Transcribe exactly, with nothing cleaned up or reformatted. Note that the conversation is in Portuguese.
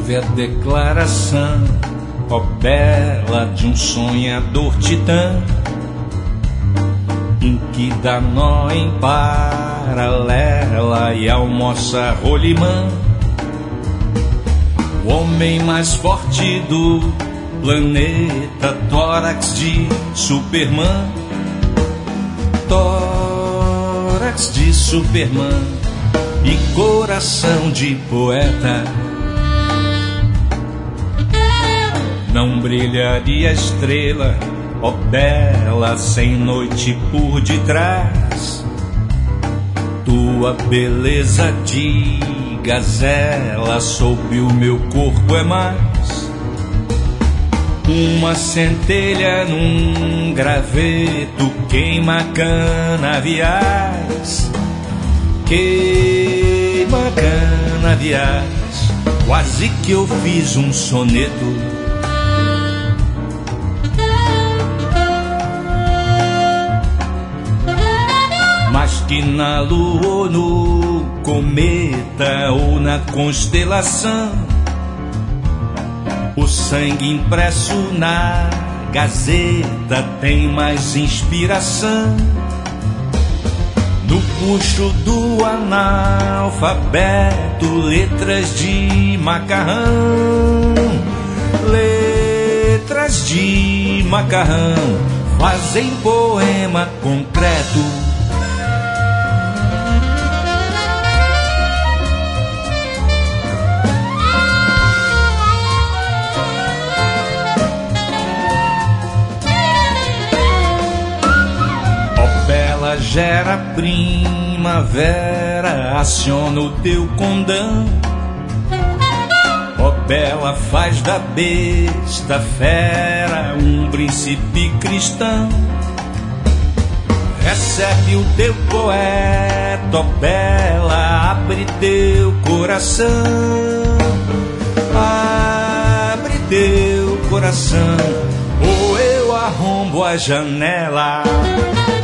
Ouve a declaração, ó bela, de um sonhador titã, em que dá nó em paralela e almoça rolimã. O homem mais forte do planeta, tórax de Superman, tórax de Superman e coração de poeta. Não brilharia a estrela, ó bela, sem noite por detrás. Tua beleza de gazela sob o meu corpo é mais uma centelha num graveto, queima canaviais, queima canaviais. Quase que eu fiz um soneto. Mas que na lua ou no cometa ou na constelação, o sangue impresso na gazeta tem mais inspiração. No puxo do analfabeto, letras de macarrão, letras de macarrão fazem poema concreto. Gera primavera, aciona o teu condão. Ó bela, faz da besta fera um príncipe cristão. Recebe o teu poeta, ó bela, abre teu coração, abre teu coração, ou eu arrombo a janela.